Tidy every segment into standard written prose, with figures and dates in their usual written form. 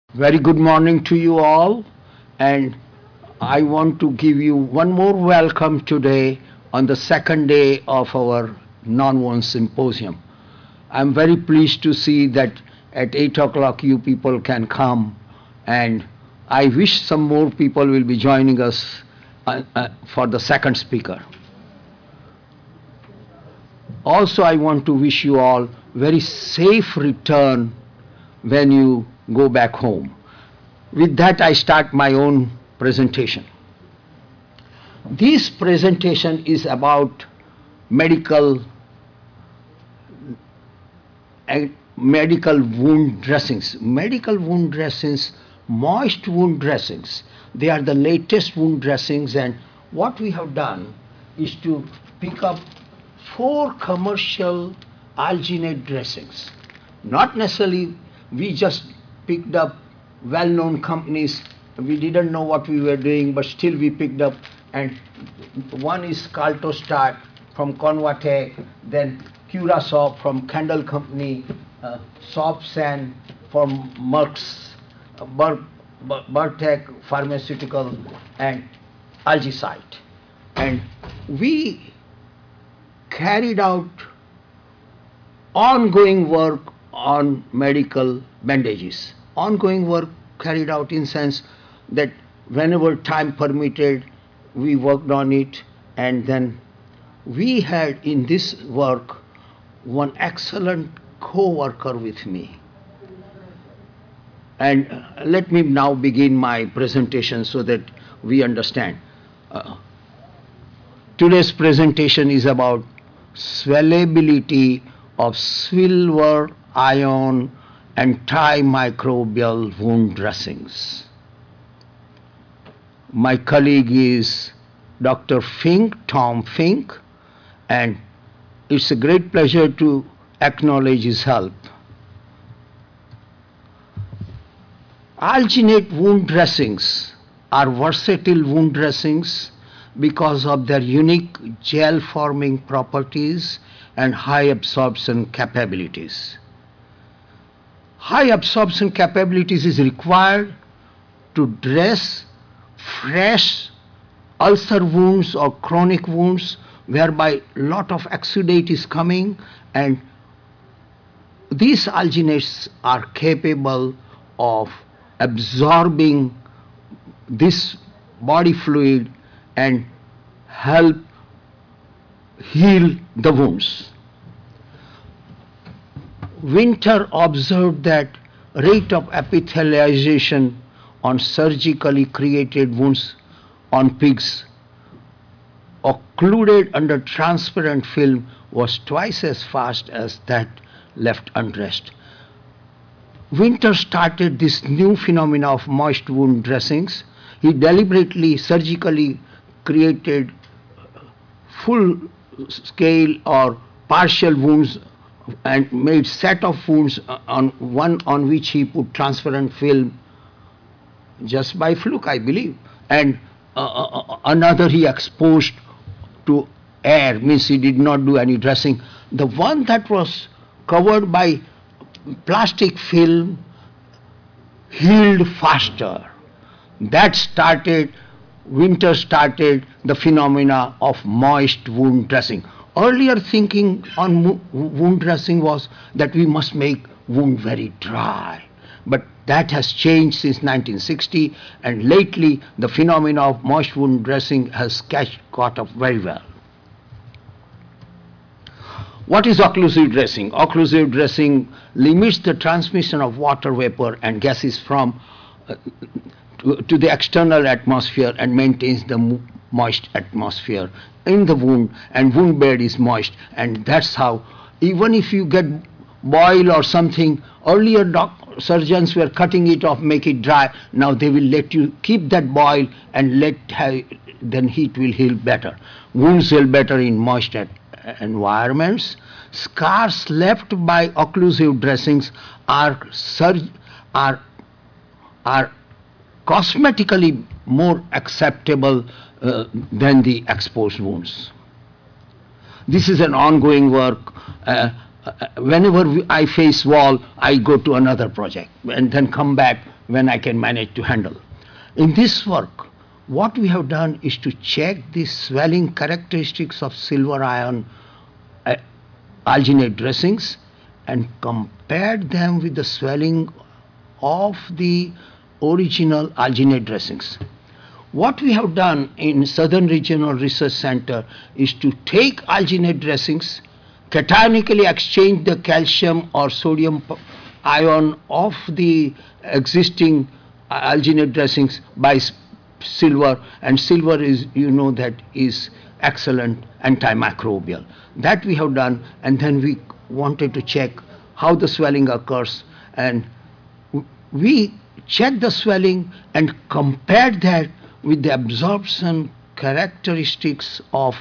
Very good morning to you all, and I want to give you one more welcome today on the second day of our non-wound symposium. I'm very pleased to see that at 8 o'clock you people can come, and I wish some more people will be joining us for the second speaker. Also, I want to wish you all very safe return when you go back home. With that, I start my own presentation. This presentation is about medical medical wound dressings. Medical wound dressings, moist wound dressings. They are the latest wound dressings, and what we have done is to pick up 4 commercial alginate dressings. Not necessarily we just picked up well-known companies. We didn't know what we were doing, but still we picked up. And one is Caltostat from Convatec, then Curasop from Kendall Company, Sopsan from Merck's, Bertec Pharmaceutical, and Algicite. And we carried out ongoing work on medical bandages. Ongoing work carried out in sense that whenever time permitted, we worked on it, and then we had in this work one excellent co-worker with me. And let me now begin my presentation so that we understand. Today's presentation is about swellability of silver ion antimicrobial wound dressings. My colleague is Dr. Fink, Tom Fink, and it's a great pleasure to acknowledge his help. Alginate wound dressings are versatile wound dressings because of their unique gel forming properties and high absorption capabilities. High absorption capabilities is required to dress fresh ulcer wounds or chronic wounds whereby lot of exudate is coming, and these alginates are capable of absorbing this body fluid and help heal the wounds. Winter observed that rate of epithelialization on surgically created wounds on pigs occluded under transparent film was twice as fast as that left undressed. Winter started this new phenomena of moist wound dressings. He deliberately surgically created full scale or partial wounds and made set of wounds on one on which he put transparent film just by fluke, I believe, and another he exposed to air, means he did not do any dressing. The one that was covered by plastic film healed faster. That started, winter started the phenomena of moist wound dressing. Earlier thinking on wound dressing was that we must make wound very dry. But that has changed since 1960, and lately the phenomena of moist wound dressing has caught up very well. What is occlusive dressing? Occlusive dressing limits the transmission of water vapor and gases from to the external atmosphere and maintains the moist atmosphere in the wound, and wound bed is moist, and that's how, even if you get boil or something, earlier surgeons were cutting it off, make it dry. Now they will let you keep that boil and then heat will heal better. Wounds heal better in moist environments. Scars left by occlusive dressings are cosmetically more acceptable than the exposed wounds. This is an ongoing work. Whenever I face wall, I go to another project and then come back when I can manage to handle. In this work, what we have done is to check the swelling characteristics of silver ion uh, alginate dressings and compared them with the swelling of the original alginate dressings. What we have done in Southern Regional Research Center is to take alginate dressings, cationically exchange the calcium or sodium ion of the existing alginate dressings by silver, and silver is, you know, that is excellent antimicrobial. That we have done, and then we wanted to check how the swelling occurs, and we checked the swelling and compared that with the absorption characteristics of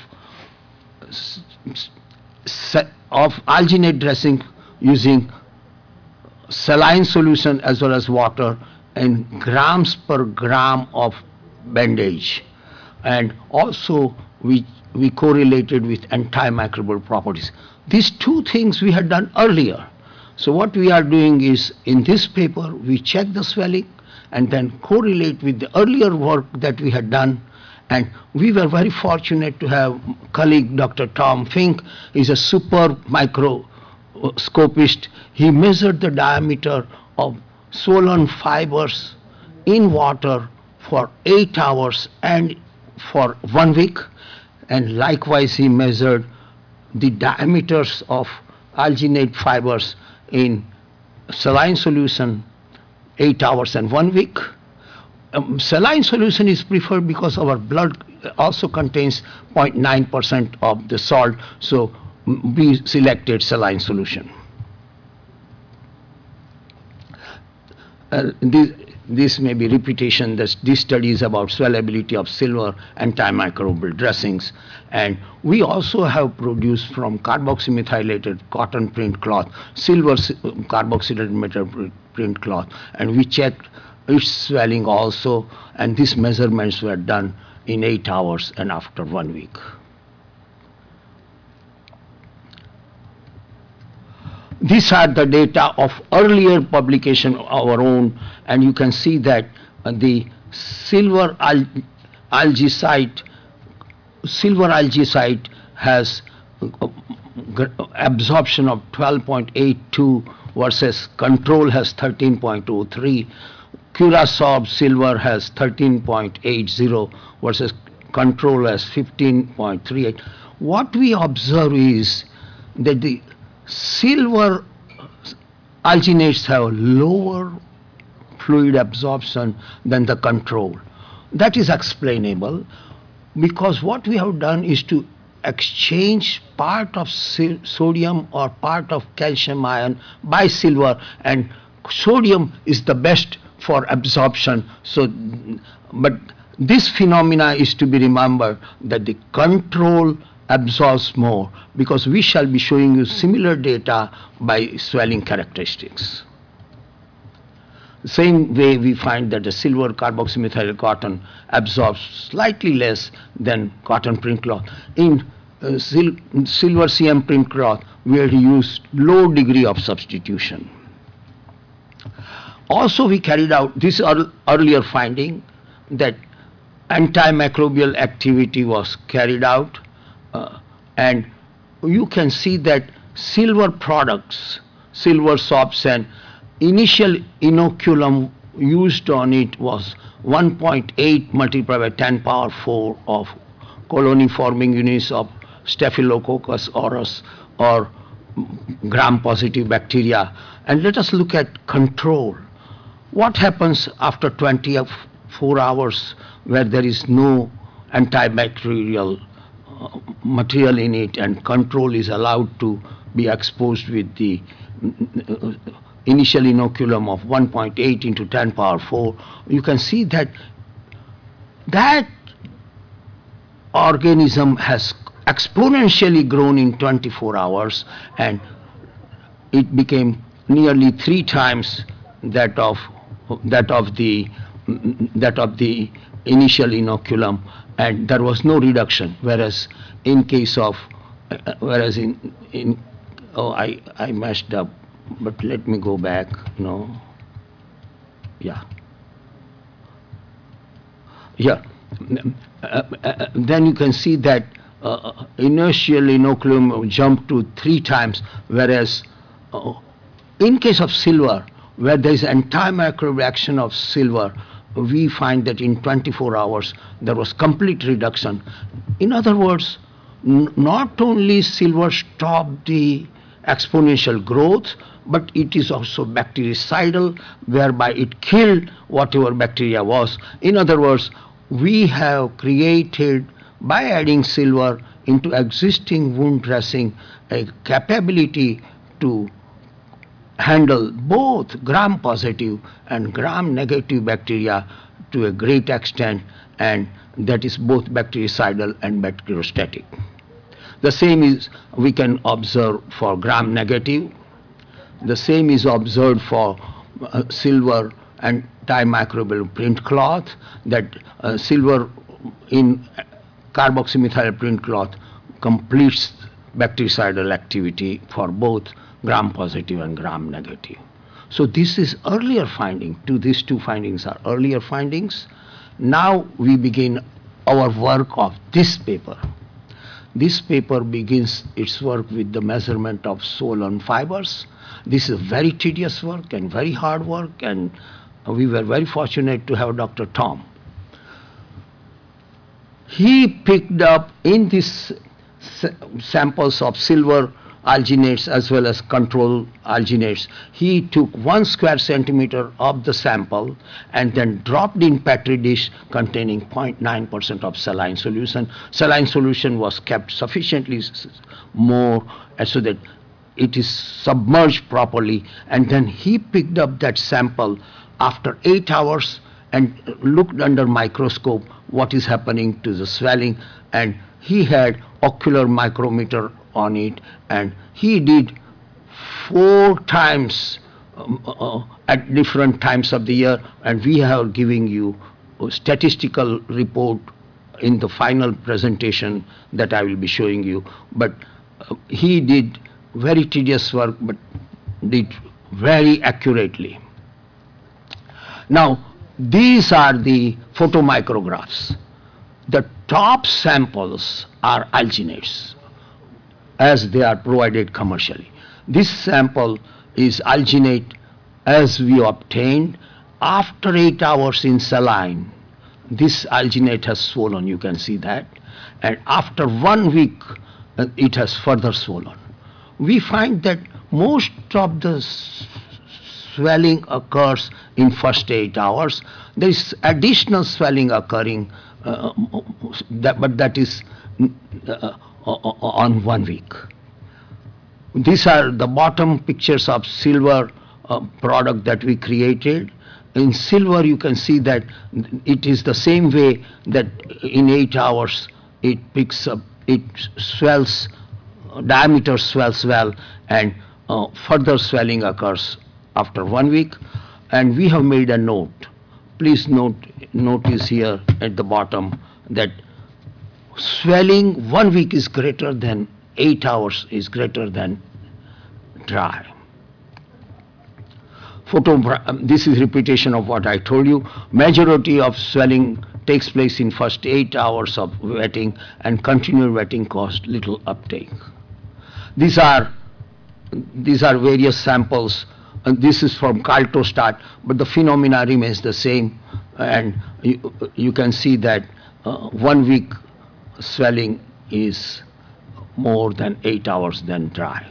alginate dressing using saline solution as well as water in grams per gram of bandage, and also we correlated with antimicrobial properties. These two things we had done earlier. So what we are doing is, in this paper we check the swelling and then correlate with the earlier work that we had done. And we were very fortunate to have colleague Dr. Tom Fink. Is a super microscopist. He measured the diameter of swollen fibers in water for 8 hours and for 1 week, and likewise he measured the diameters of alginate fibers in saline solution 8 hours and 1 week. Saline solution is preferred because our blood also contains 0.9% of the salt, so we selected saline solution. This may be repetition. This study is about swellability of silver antimicrobial dressings. And we also have produced from carboxymethylated cotton print cloth, silver carboxylated print cloth, and we checked its swelling also, and these measurements were done in 8 hours and after 1 week. These are the data of earlier publication of our own, and you can see that the silver algicite has absorption of 12.82 versus control has 13.03. Curaçao silver has 13.80 versus control has 15.38. What we observe is that the silver alginates have lower fluid absorption than the control. That is explainable because what we have done is to exchange part of sodium or part of calcium ion by silver, and sodium is the best for absorption. So, but this phenomena is to be remembered that the control absorbs more, because we shall be showing you similar data by swelling characteristics. Same way we find that the silver carboxymethyl cotton absorbs slightly less than cotton print cloth. In silver CM print cloth, we had used low degree of substitution. Also, we carried out this earlier finding that antimicrobial activity was carried out, and you can see that silver products, silver soaps, and initial inoculum used on it was 1.8 multiplied by 10 power 4 of colony forming units of Staphylococcus aureus or gram positive bacteria. And let us look at control. What happens after 24 hours where there is no antibacterial material in it and control is allowed to be exposed with the initial inoculum of 1.8 into 10 power 4, you can see that that organism has exponentially grown in 24 hours, and it became nearly 3 times that of the initial inoculum, and there was no reduction. Whereas in case of I messed up, but let me go back. No, yeah. Yeah. Then you can see that inertial inoculum jumped to 3 times, whereas uh, in case of silver, where there is antimicrobial action of silver, we find that in 24 hours there was complete reduction. In other words, not only silver stopped the exponential growth, but it is also bactericidal, whereby it killed whatever bacteria was. In other words, we have created, by adding silver into existing wound dressing, a capability to handle both gram positive and gram negative bacteria to a great extent, and that is both bactericidal and bacteriostatic. The same is we can observe for gram negative. The same is observed for silver and antimicrobial print cloth, that silver in carboxymethyl print cloth completes bactericidal activity for both gram positive and gram negative. So this is earlier finding. These two findings are earlier findings. Now we begin our work of this paper. This paper begins its work with the measurement of swollen fibers. This is very tedious work and very hard work, and we were very fortunate to have Dr. Tom. He picked up in these samples of silver alginates as well as control alginates. He took 1 square centimeter of the sample and then dropped in petri dish containing 0.9% of saline solution. Saline solution was kept sufficiently more so that it is submerged properly, and then he picked up that sample after 8 hours and looked under microscope what is happening to the swelling, and he had ocular micrometer on it, and he did 4 times at different times of the year, and we are giving you a statistical report in the final presentation that I will be showing you. But he did very tedious work, but did very accurately. Now, these are the photomicrographs. The top samples are alginates, as they are provided commercially. This sample is alginate as we obtained. After 8 hours in saline, this alginate has swollen, you can see that. And after 1 week, it has further swollen. We find that most of the swelling occurs in first 8 hours. There is additional swelling occurring, but that is on 1 week. These are the bottom pictures of silver product that we created. In silver, you can see that it is the same way that in 8 hours it picks up, it swells, diameter swells well, and further swelling occurs after 1 week. And we have made a note. Please notice here at the bottom that swelling 1 week is greater than 8 hours is greater than dry. This is repetition of what I told you. Majority of swelling takes place in first 8 hours of wetting, and continued wetting causes little uptake. These are various samples, and this is from Kaltostat, but the phenomena remains the same, and you can see that 1 week swelling is more than 8 hours than dry.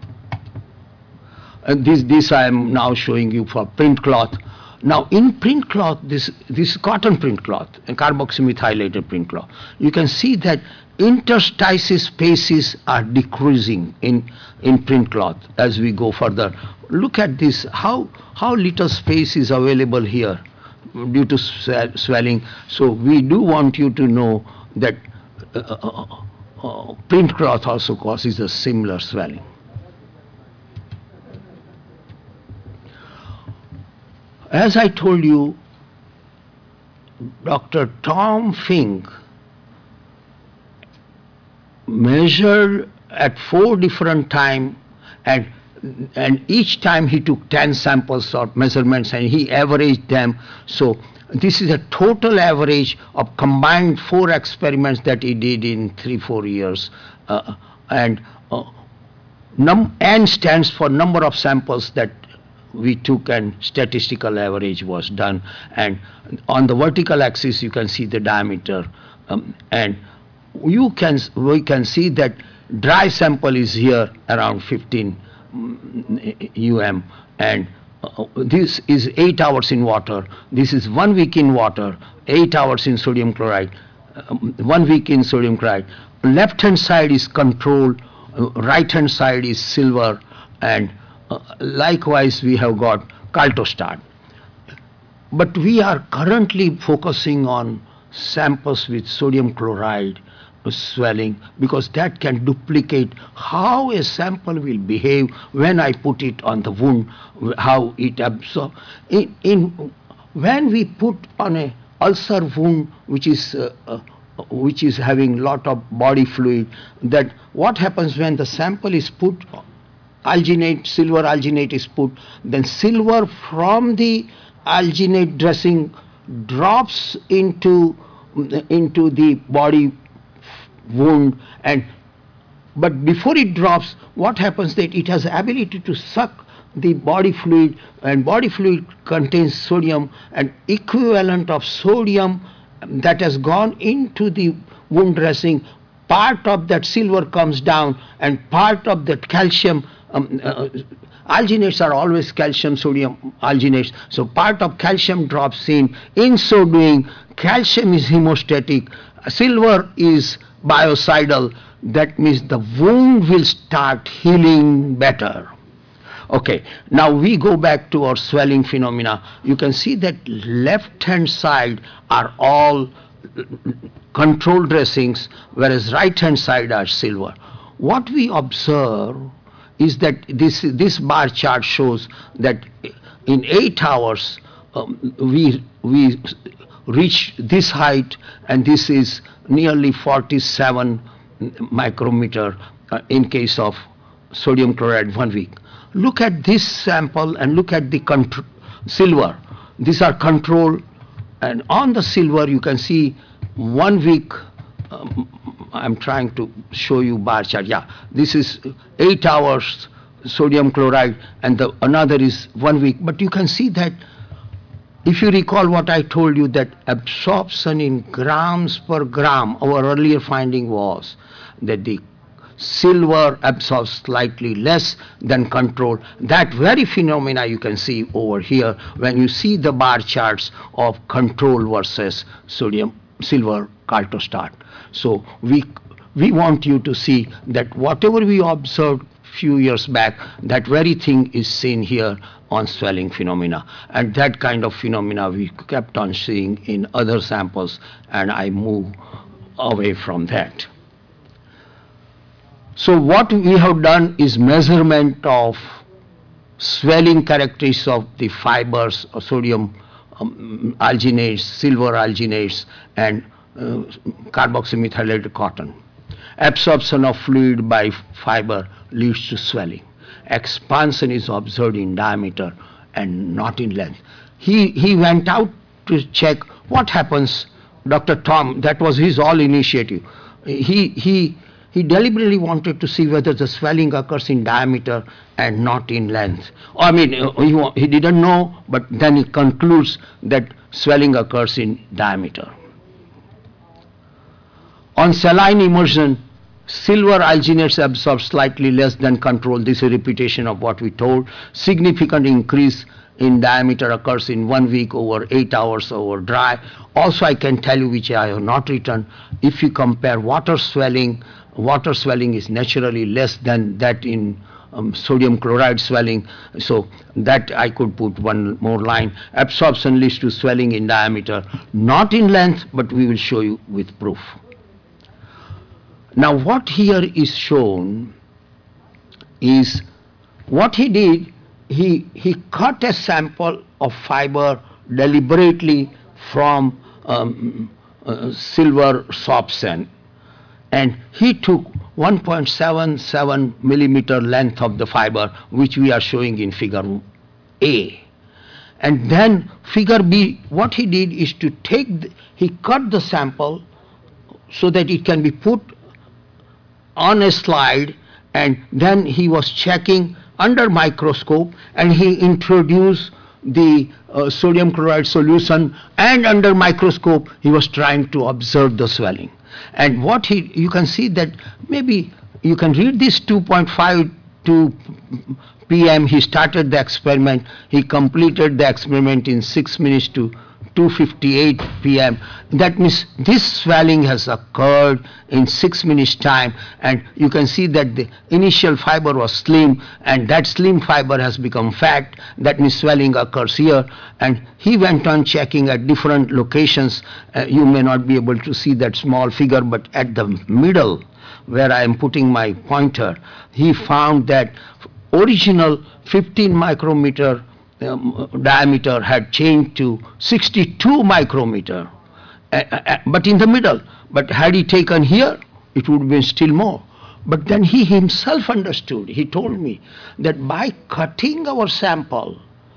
And this I am now showing you for print cloth. Now in print cloth, this is cotton print cloth and carboxymethylated print cloth. You can see that interstices spaces are decreasing in print cloth as we go further. Look at this, how little space is available here due to swelling. So we do want you to know that print cloth also causes a similar swelling. As I told you, Dr. Tom Fink measured at 4 different times and and each time he took 10 samples or measurements and he averaged them. So this is a total average of combined 4 experiments that he did in 3-4 years. And N stands for number of samples that we took and statistical average was done. And on the vertical axis you can see the diameter, and we can see that dry sample is here around 15 and this is 8 hours in water, this is 1 week in water, 8 hours in sodium chloride, 1 week in sodium chloride. Left hand side is control, right hand side is silver, and likewise we have got Kaltostart. But we are currently focusing on samples with sodium chloride swelling, because that can duplicate how a sample will behave when I put it on the wound, how it absorbs. When we put on a ulcer wound which is having lot of body fluid, that what happens when the sample is put, alginate, silver alginate is put, then silver from the alginate dressing drops into the body wound, but before it drops, what happens that it has ability to suck the body fluid, and body fluid contains sodium, and equivalent of sodium that has gone into the wound dressing, part of that silver comes down and part of that calcium, alginates are always calcium sodium alginates, so part of calcium drops in so doing calcium is hemostatic, silver is biocidal, that means the wound will start healing better. Okay, now we go back to our swelling phenomena. You can see that left hand side are all control dressings, whereas right hand side are silver. What we observe is that this bar chart shows that in 8 hours we reach this height, and this is nearly 47 micrometer in case of sodium chloride 1 week. Look at this sample and look at the silver. These are control, and on the silver you can see 1 week. I'm trying to show you bar chart. Yeah, this is 8 hours sodium chloride, and another is 1 week. But you can see that, if you recall what I told you, that absorption in grams per gram, our earlier finding was that the silver absorbs slightly less than control. That very phenomena you can see over here when you see the bar charts of control versus sodium silver Kaltostart. So we want you to see that whatever we observed few years back, that very thing is seen here on swelling phenomena, and that kind of phenomena we kept on seeing in other samples, and I move away from that. So what we have done is measurement of swelling characteristics of the fibers of sodium alginates, silver alginates, and carboxymethylated cotton. Absorption of fluid by fiber leads to swelling. Expansion is observed in diameter and not in length. He went out to check what happens. Dr. Tom, that was his all initiative. He deliberately wanted to see whether the swelling occurs in diameter and not in length. I mean, he didn't know, but then he concludes that swelling occurs in diameter. On saline immersion, silver alginates absorb slightly less than control. This is a repetition of what we told. Significant increase in diameter occurs in 1 week over 8 hours over dry. Also, I can tell you, which I have not written, if you compare water swelling is naturally less than that in sodium chloride swelling. So that I could put one more line. Absorption leads to swelling in diameter, not in length, but we will show you with proof. Now what here is shown is what he did. He cut a sample of fiber deliberately from silver sorption, and he took 1.77 millimeter length of the fiber, which we are showing in figure A. And then figure B, what he did is to he cut the sample so that it can be put on a slide, and then he was checking under microscope, and he introduced the sodium chloride solution, and under microscope he was trying to observe the swelling. And you can see that, maybe you can read this 2.52 p.m. he started the experiment. He completed the experiment in 6 minutes to 2:58 p.m. That means this swelling has occurred in 6 minutes time, and you can see that the initial fiber was slim, and that slim fiber has become fat. That means swelling occurs here, and he went on checking at different locations. You may not be able to see that small figure, but at the middle where I am putting my pointer, he found that original 15 micrometer diameter had changed to 62 micrometer, but in the middle. But had he taken here, it would have been still more. But then he himself understood. He told me that by cutting our sample,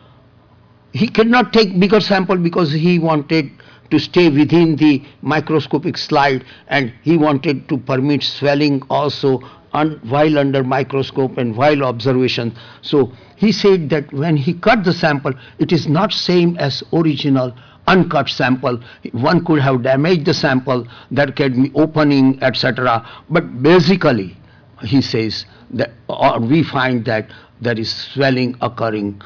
he cannot take bigger sample because he wanted to stay within the microscopic slide, and he wanted to permit swelling also while under microscope and while observation. So he said that when he cut the sample, it is not same as original uncut sample. One could have damaged the sample, that can be opening, etc. But basically, he says that, or we find that there is swelling occurring,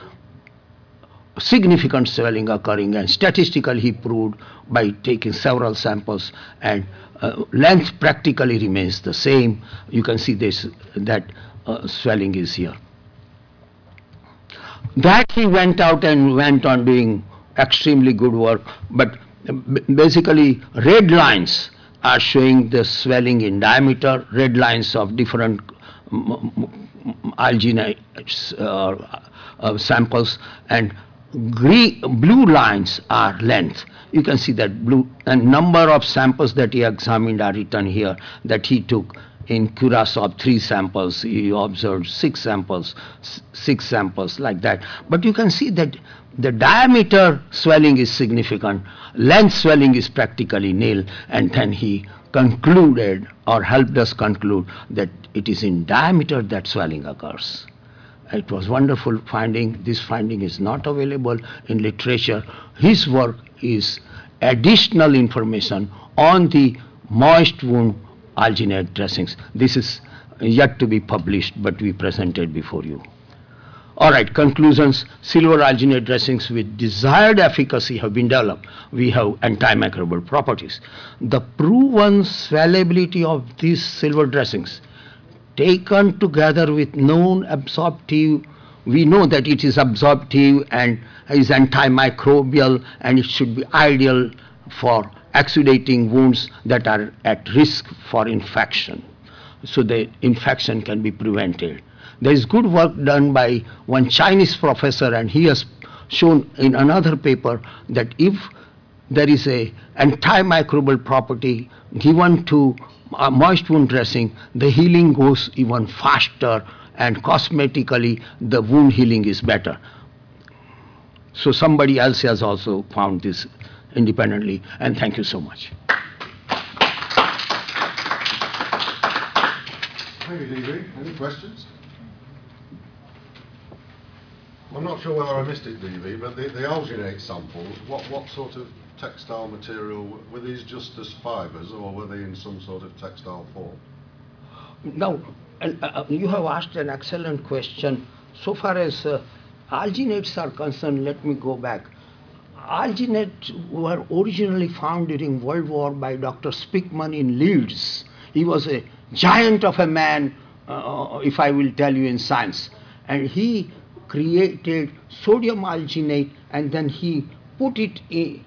significant swelling occurring, and statistically he proved by taking several samples, and length practically remains the same. You can see that swelling is here. That he went out and went on doing extremely good work, but basically red lines are showing the swelling in diameter, red lines of different alginate samples, and blue lines are length. You can see that blue, and number of samples that he examined are written here, that he took in Curacao 3 samples, he observed 6 samples, like that. But you can see that the diameter swelling is significant, length swelling is practically nil, and then he concluded, or helped us conclude, that it is in diameter that swelling occurs. It was wonderful finding. This finding is not available in literature. His work is additional information on the moist wound alginate dressings. This is yet to be published, but we presented before you. All right, conclusions. Silver alginate dressings with desired efficacy have been developed. We have antimicrobial properties. The proven swellability of these silver dressings, taken together with known absorptive, we know that it is absorptive and is antimicrobial, and it should be ideal for exudating wounds that are at risk for infection, so the infection can be prevented. There is good work done by one Chinese professor, and he has shown in another paper that if there is a antimicrobial property given to moist wound dressing, the healing goes even faster, and cosmetically the wound healing is better. So somebody else has also found this independently, and thank you so much. Thank you, DV. Any questions? I'm not sure whether I missed it, DV, but the alginate samples, what sort of textile material, were these just as fibres, or were they in some sort of textile form? Now, you have asked an excellent question. So far as alginates are concerned, let me go back. Alginates were originally found during World War by Dr. Spickman in Leeds. He was a giant of a man, if I will tell you, in science. And he created sodium alginate, and then he put it in.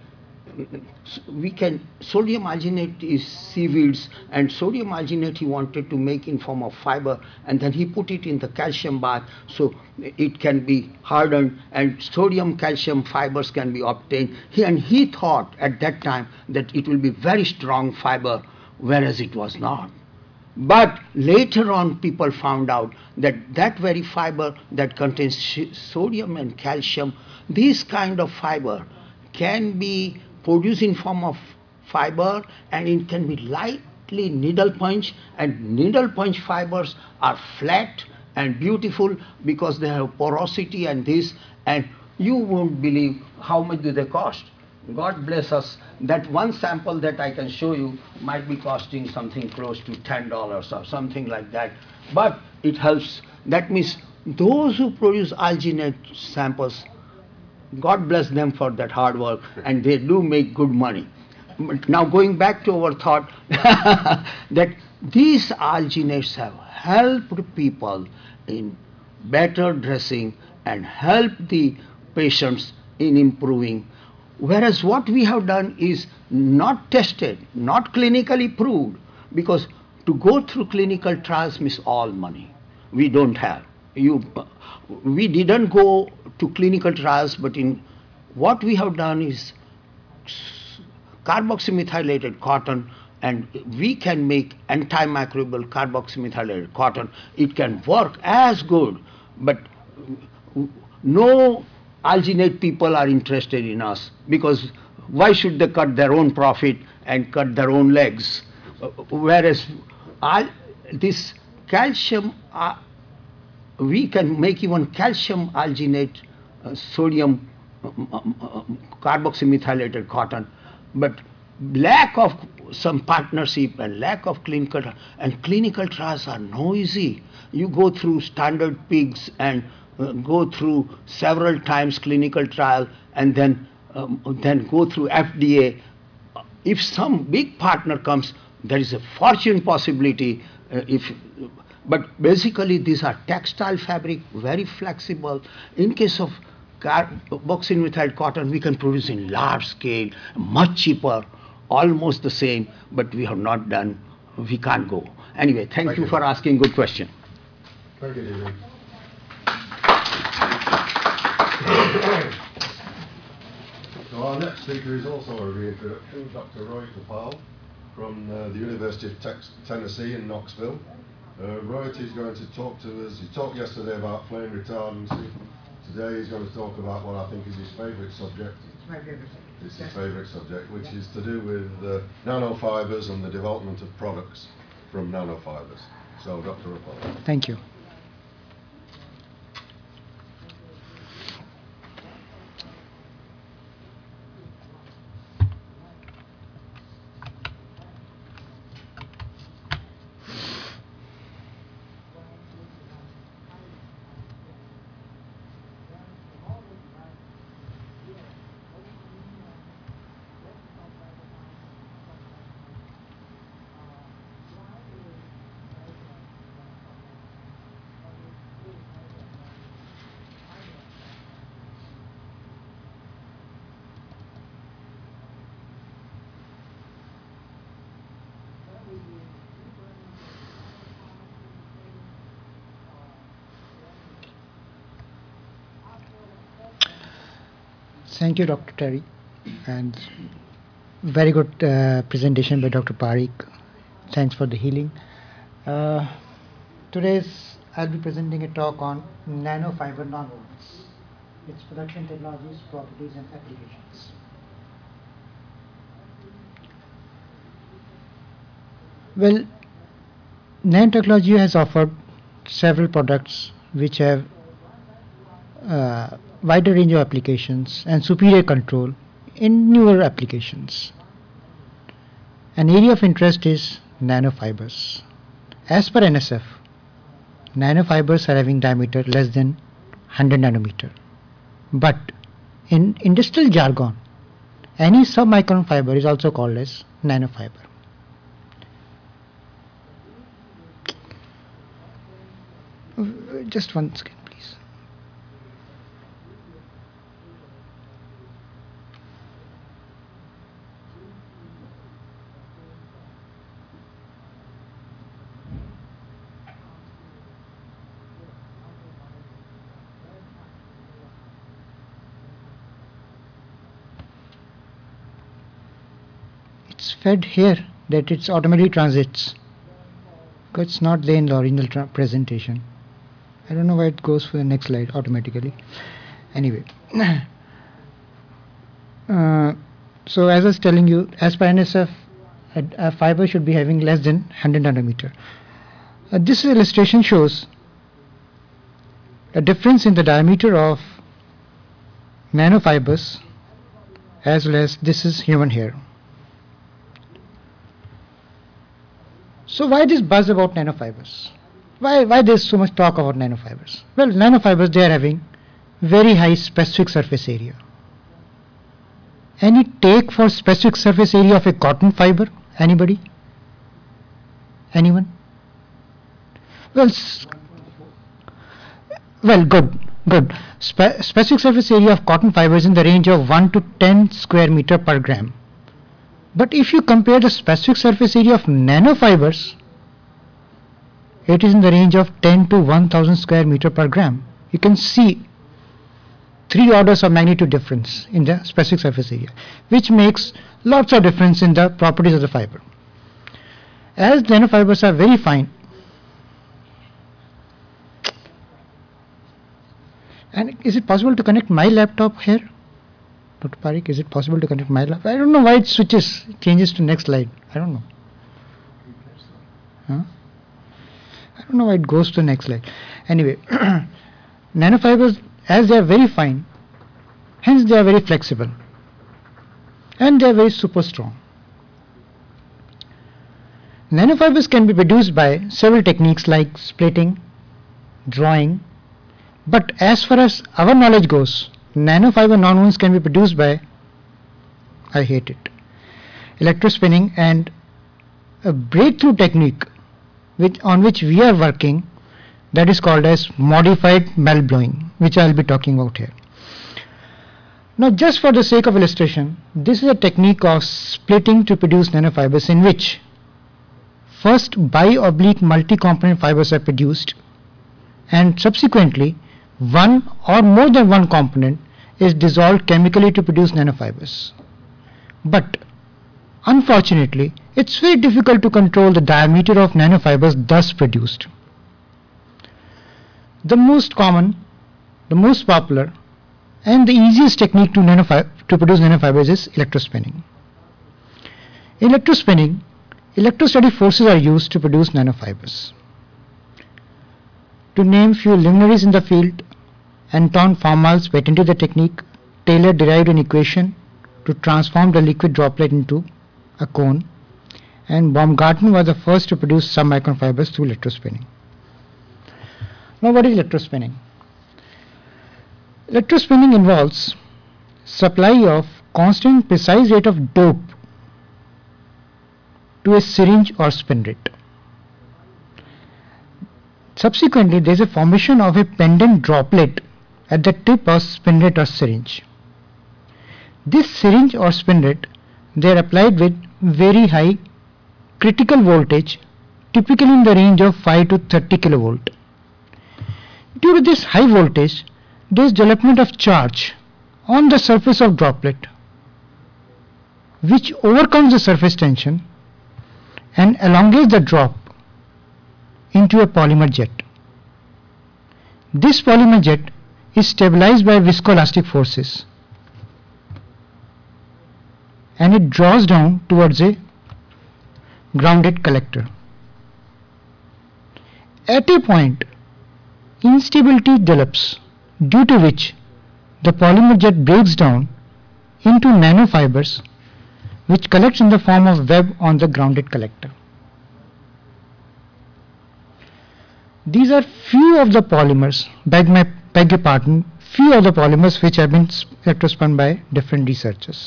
Sodium alginate is seaweeds, and sodium alginate he wanted to make in form of fiber, and then he put it in the calcium bath so it can be hardened, and sodium calcium fibers can be obtained. He thought at that time that it will be very strong fiber, whereas it was not. But later on, people found out that that very fiber that contains sodium and calcium, this kind of fiber can be produced in form of fiber, and it can be lightly needle punch, and needle punch fibers are flat and beautiful because they have porosity and this, and you won't believe how much do they cost. God bless us. That one sample that I can show you might be costing something close to $10 or something like that. But it helps. That means those who produce alginate samples, God bless them for that hard work, and they do make good money. But now going back to our thought, that these alginates have helped people in better dressing and helped the patients in improving. Whereas what we have done is not tested, not clinically proved, because to go through clinical trials means all money. We don't have. We didn't go to clinical trials, but in what we have done is carboxymethylated cotton, and we can make antimicrobial carboxymethylated cotton. It can work as good, but no alginate people are interested in us, because why should they cut their own profit and cut their own legs? Whereas this calcium, we can make even calcium alginate, sodium carboxymethylated cotton, but lack of some partnership and lack of clinical trials are no easy. You go through standard pigs and go through several times clinical trial, and then go through FDA. If some big partner comes, there is a fortune possibility. If But basically these are textile fabric, very flexible. In case of carboxymethyl cotton, we can produce in large scale, much cheaper, almost the same, but we have not done. We can't go. Anyway, thank you for asking good question. Thank you, David. So our next speaker is also a reintroduction, Dr. Roy Kapal from the University of Tennessee in Knoxville. Roy is going to talk to us. He talked yesterday about flame retardancy. Today he's going to talk about what I think is his favourite subject. It's my favorite subject. It's his favourite subject, which is to do with nanofibers and the development of products from nanofibers. So, Dr. Kapal. Thank you. Thank you, Dr. Terry, and very good presentation by Dr. Parikh. Thanks for the healing. Today's I'll be presenting a talk on nanofiber nonwovens, its production technologies, properties, and applications. Well, nanotechnology has offered several products which have wider range of applications and superior control in newer applications. An area of interest is nanofibers. As per NSF, nanofibers are having diameter less than 100 nanometer. But in industrial jargon, any submicron fiber is also called as nanofiber. Just one second, please. It's fed here that it automatically transits Because it's not there in the original presentation. I don't know why it goes for the next slide automatically. Anyway, so as I was telling you, as per NSF, a fiber should be having less than 100 nanometer. This illustration shows a difference in the diameter of nanofibers as well as this is human hair. So why this buzz about nanofibers? Why there's so much talk about nanofibers? Well, nanofibers, they are having very high specific surface area. Any take for specific surface area of a cotton fiber? Anybody? Anyone? Well, good. Specific surface area of cotton fiber is in the range of 1 to 10 square meter per gram. But if you compare the specific surface area of nanofibers, it is in the range of 10 to 1000 square meter per gram. You can see 3 orders of magnitude difference in the specific surface area, which makes lots of difference in the properties of the fiber. As nanofibers are very fine, and is it possible to connect my laptop here? Dr. Parikh, is it possible to connect my laptop? I don't know why it switches, changes to next slide. I don't know. Huh? I don't know why it goes to the next slide. Anyway, nanofibers, as they are very fine, hence they are very flexible and they are very super strong. Nanofibers can be produced by several techniques like splitting, drawing, but as far as our knowledge goes, nanofiber nonwovens can be produced by, I hate it, electrospinning, and a breakthrough technique on which we are working, that is called as modified melt blowing, which I will be talking about here. Now, just for the sake of illustration, this is a technique of splitting to produce nanofibers in which first bi-oblique multi-component fibers are produced and subsequently one or more than one component is dissolved chemically to produce nanofibers. But unfortunately, it's very difficult to control the diameter of nanofibers thus produced. The most common, the most popular, and the easiest technique to produce nanofibers is electrospinning. In electrospinning, electrostatic forces are used to produce nanofibers. To name few luminaries in the field, Anton Formal's patented the technique. Taylor derived an equation to transform the liquid droplet into a cone, and Baumgarten was the first to produce submicron fibers through electrospinning. Now, what is electrospinning? Electrospinning involves supply of constant precise rate of dope to a syringe or spinrate. Subsequently, there is a formation of a pendant droplet at the tip of spinrate or syringe. This syringe or spinrate, they are applied with very high critical voltage, typically in the range of 5 to 30 kilovolt. Due to this high voltage, there is development of charge on the surface of droplet, which overcomes the surface tension and elongates the drop into a polymer jet. This polymer jet is stabilized by viscoelastic forces and it draws down towards a grounded collector. At a point, instability develops, due to which the polymer jet breaks down into nanofibers which collects in the form of web on the grounded collector. These are few of the polymers, beg your pardon, few of the polymers which have been electrospun by different researchers.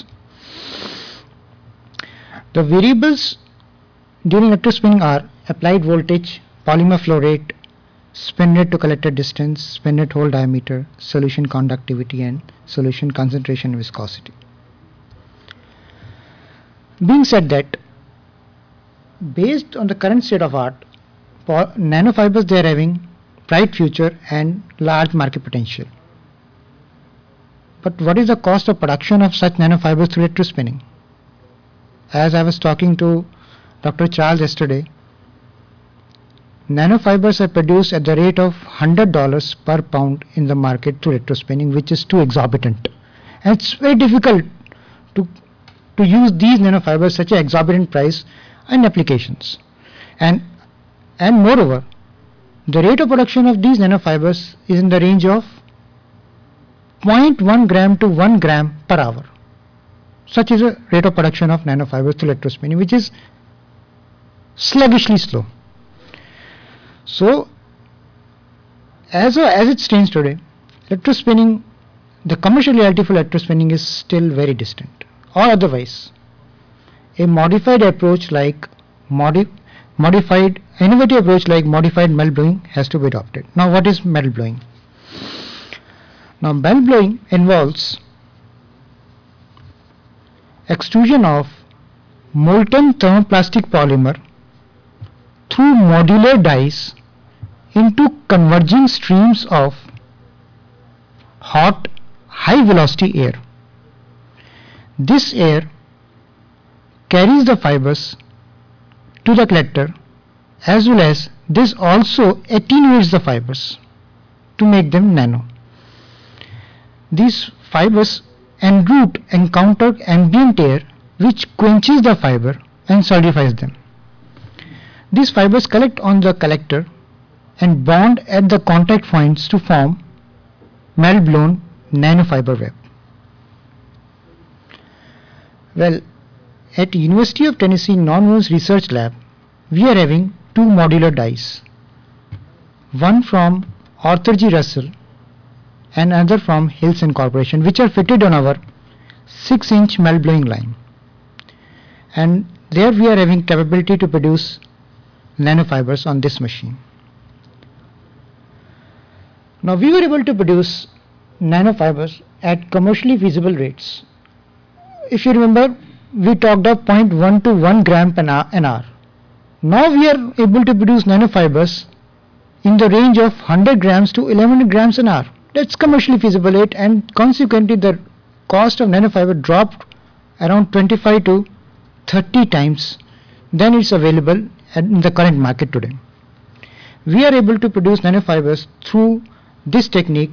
The variables during electrospinning are applied voltage, polymer flow rate, spin rate to collector distance, spin rate hole diameter, solution conductivity, and solution concentration and viscosity. Being said that, based on the current state of art, nanofibers, they are having bright future and large market potential. But what is the cost of production of such nanofibers through electrospinning? As I was talking to Dr. Charles yesterday, nanofibers are produced at the rate of $100 per pound in the market through electrospinning, which is too exorbitant. And it's very difficult to use these nanofibers such an exorbitant price in applications. And moreover, the rate of production of these nanofibers is in the range of 0.1 gram to 1 gram per hour. Such is a rate of production of nanofibers through electrospinning, which is sluggishly slow. So, as it stands today, electrospinning, the commercial reality for electrospinning is still very distant. Or otherwise, a modified approach like innovative approach like modified melt blowing has to be adopted. Now, what is melt blowing? Now, melt blowing involves extrusion of molten thermoplastic polymer through modular dies into converging streams of hot, high velocity air. This air carries the fibers to the collector, as well as this also attenuates the fibers to make them nano. These fibers en route encounter ambient air, which quenches the fiber and solidifies them. These fibers collect on the collector and bond at the contact points to form melt blown nanofiber web. Well, at University of Tennessee Nonwovens Research Lab, we are having two modular dies, one from Arthur G. Russell and another from Hilson Corporation, which are fitted on our 6-inch melt blowing line. And there we are having capability to produce nanofibers on this machine. Now, we were able to produce nanofibers at commercially feasible rates. If you remember, we talked of 0.1 to 1 gram an hour. Now we are able to produce nanofibers in the range of 100 grams to 1100 grams an hour. That's commercially feasible rate, and consequently the cost of nanofiber dropped around 25 to 30 times than it's available in the current market today. We are able to produce nanofibers through this technique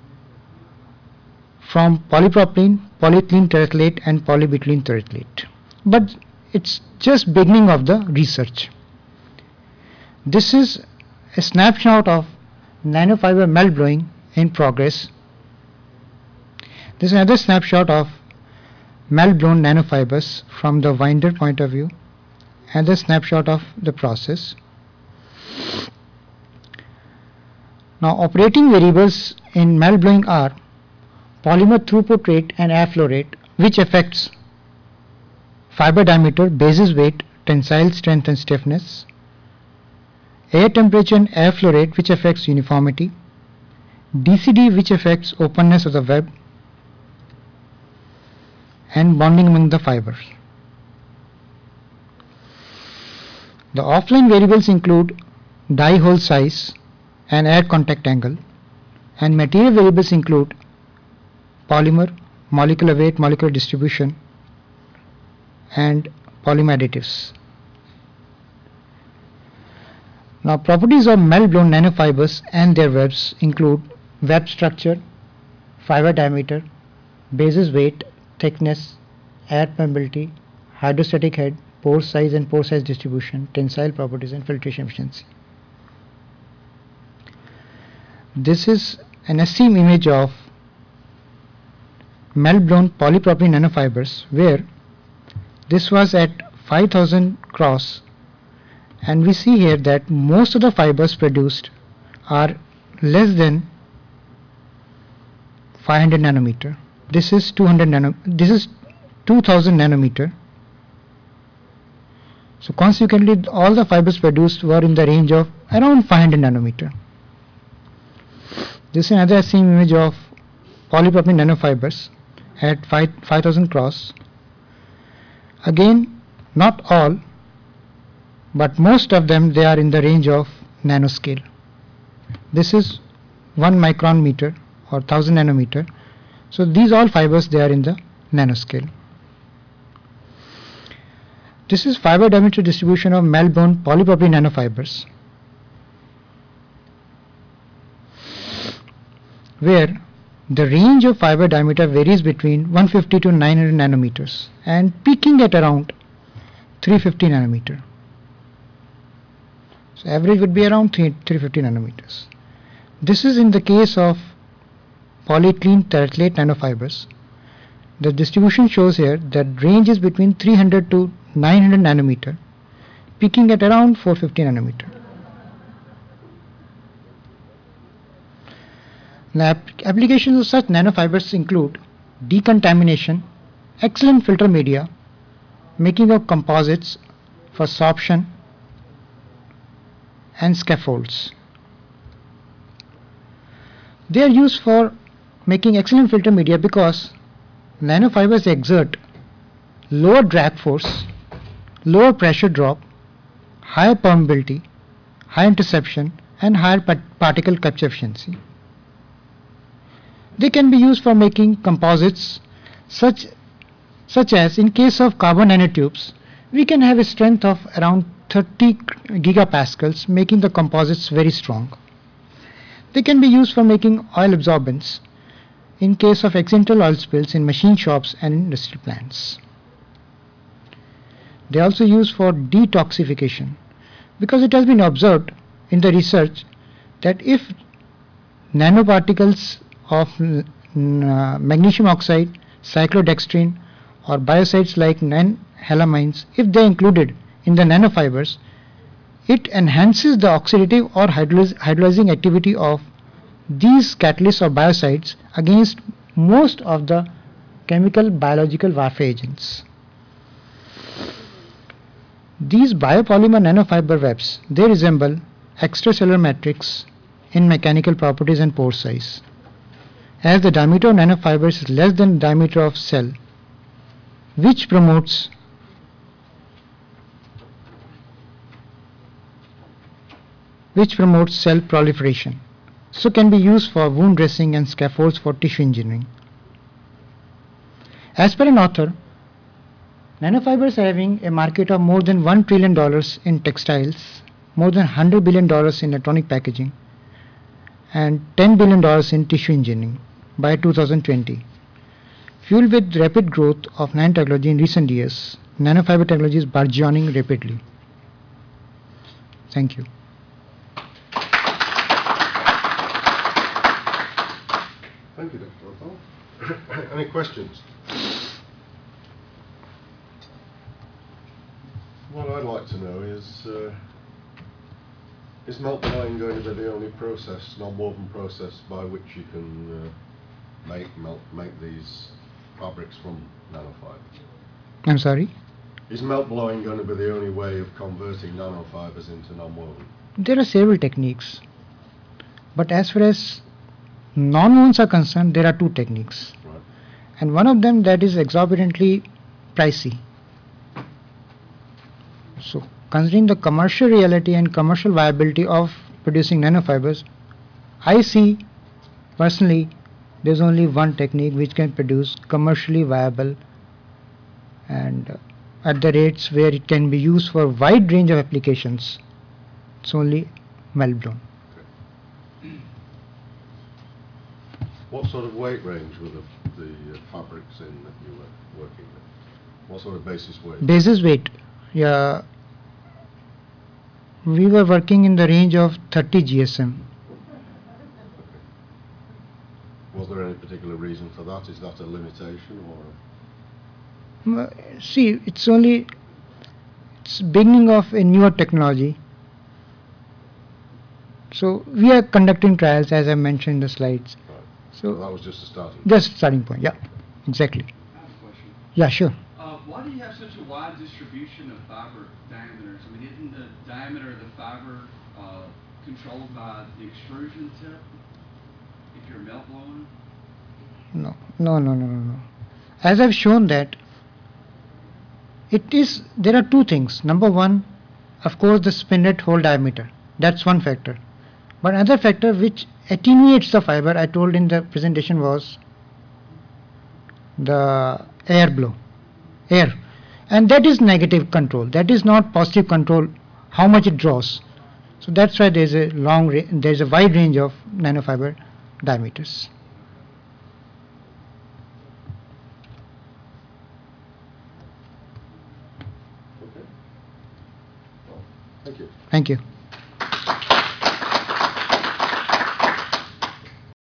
from polypropylene, polyethylene terephthalate and polybutylene terephthalate. But it's just beginning of the research. This is a snapshot of nanofiber melt blowing in progress. This is another snapshot of melt blown nanofibers from the winder point of view, and the snapshot of the process. Now, operating variables in melt blowing are polymer throughput rate and airflow rate, which affects fiber diameter, basis weight, tensile strength and stiffness; air temperature and airflow rate, which affects uniformity; DCD, which affects openness of the web; and bonding among the fibers. The offline variables include die hole size and air contact angle, and material variables include polymer, molecular weight, molecular distribution, and polymer additives. Now, properties of melt blown nanofibers and their webs include web structure, fiber diameter, basis weight, thickness, air permeability, hydrostatic head, pore size and pore size distribution, tensile properties and filtration efficiency. This is an SEM image of melt blown polypropylene nanofibers, where this was at 5000 cross, and we see here that most of the fibers produced are less than 500 nanometer. This is 2000 nanometer. So consequently, all the fibers produced were in the range of around 500 nanometer. This is another SEM image of polypropylene nanofibers at 5000 cross. Again, not all, but most of them, they are in the range of nanoscale. This is 1 micron meter or 1000 nanometer. So these all fibers, they are in the nanoscale. This is fiber diameter distribution of melt blown polypropylene nanofibers. where the range of fiber diameter varies between 150 to 900 nanometers and peaking at around 350 nanometer. So average would be around 350 nanometers. This is in the case of polyethylene terephthalate nanofibers. The distribution shows here that range is between 300 to 900 nanometer, peaking at around 450 nanometer. Now, applications of such nanofibers include decontamination, excellent filter media, making of composites for sorption, and scaffolds. They are used for making excellent filter media because nanofibers exert lower drag force, lower pressure drop, higher permeability, high interception, and higher particle capture efficiency. They can be used for making composites such as in case of carbon nanotubes, we can have a strength of around 30 gigapascals, making the composites very strong. They can be used for making oil absorbents in case of accidental oil spills in machine shops and industrial plants. They are also used for detoxification because it has been observed in the research that if nanoparticles of magnesium oxide, cyclodextrin, or biocides like non-halamines, if they are included in the nanofibers, it enhances the oxidative or hydrolyzing activity of these catalysts or biocides against most of the chemical biological warfare agents. These biopolymer nanofiber webs, they resemble extracellular matrix in mechanical properties and pore size. As the diameter of nanofibers is less than the diameter of cell, which promotes cell proliferation, so can be used for wound dressing and scaffolds for tissue engineering. As per an author, nanofibers are having a market of more than $1 trillion in textiles, more than $100 billion in electronic packaging, and $10 billion in tissue engineering by 2020. Fueled with rapid growth of nanotechnology in recent years, nanofiber technology is burgeoning rapidly. Thank you. Thank you, Dr. Othell. Any questions? What I'd like to know is melt blowing going to be the only process, non-woven process, by which you can make these fabrics from nanofibers? I'm sorry? Is melt blowing going to be the only way of converting nanofibers into non-woven? There are several techniques, but as far as non-wovens are concerned, there are two techniques. Right. And one of them that is exorbitantly pricey. So, considering the commercial reality and commercial viability of producing nanofibers, I see personally there's only one technique which can produce commercially viable and at the rates where it can be used for a wide range of applications. It's only melt blown. What sort of weight range were the fabrics in that you were working with? What sort of basis weight? Basis weight, yeah. We were working in the range of 30 GSM. Was there any particular reason for that? Is that a limitation or? See, it's beginning of a newer technology. So we are conducting trials, as I mentioned in the slides. Right. So that was just a starting. Just starting point. Yeah, exactly. I have a question. Yeah, sure. Why do you have such a wide distribution of fiber diameters? I mean, isn't the diameter of the fiber controlled by the extrusion tip if you're melt blowing? No. As I've shown that there are two things. Number one, of course, the spinnet hole diameter. That's one factor. But another factor which attenuates the fiber, I told in the presentation, was the air. And that is negative control. That is not positive control, how much it draws. So that's why there's a wide range of nanofiber diameters. Thank you. Thank you.